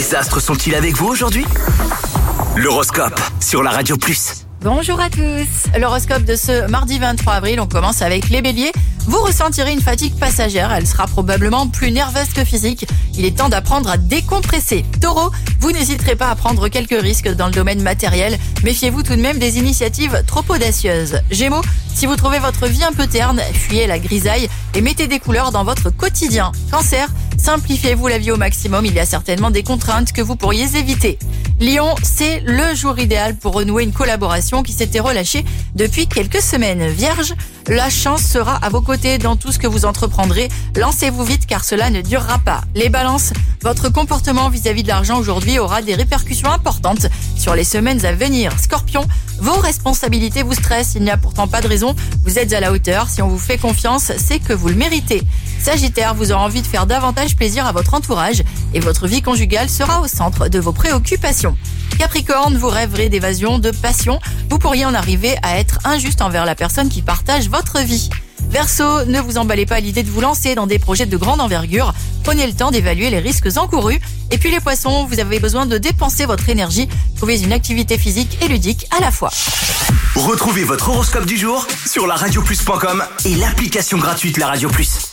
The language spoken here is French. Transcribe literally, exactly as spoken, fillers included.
Les astres sont-ils avec vous aujourd'hui? L'horoscope sur la Radio Plus. Bonjour à tous. L'horoscope de ce mardi vingt-trois avril, on commence avec les béliers. Vous ressentirez une fatigue passagère, elle sera probablement plus nerveuse que physique. Il est temps d'apprendre à décompresser. Taureau, vous n'hésiterez pas à prendre quelques risques dans le domaine matériel. Méfiez-vous tout de même des initiatives trop audacieuses. Gémeaux, si vous trouvez votre vie un peu terne, fuyez la grisaille et mettez des couleurs dans votre quotidien. Cancer, simplifiez-vous la vie au maximum, il y a certainement des contraintes que vous pourriez éviter. Lion, c'est le jour idéal pour renouer une collaboration qui s'était relâchée depuis quelques semaines. Vierge, la chance sera à vos côtés dans tout ce que vous entreprendrez. Lancez-vous vite car cela ne durera pas. Les balances, votre comportement vis-à-vis de l'argent aujourd'hui aura des répercussions importantes sur les semaines à venir. Scorpion, vos responsabilités vous stressent, il n'y a pourtant pas de raison, vous êtes à la hauteur. Si on vous fait confiance, c'est que vous le méritez. Sagittaire, vous aurez envie de faire davantage plaisir à votre entourage et votre vie conjugale sera au centre de vos préoccupations. Capricorne, vous rêverez d'évasion, de passion. Vous pourriez en arriver à être injuste envers la personne qui partage votre vie. Verseau, ne vous emballez pas à l'idée de vous lancer dans des projets de grande envergure. Prenez le temps d'évaluer les risques encourus. Et puis les poissons, vous avez besoin de dépenser votre énergie. Trouvez une activité physique et ludique à la fois. Retrouvez votre horoscope du jour sur la radio plus point com et l'application gratuite La Radio Plus.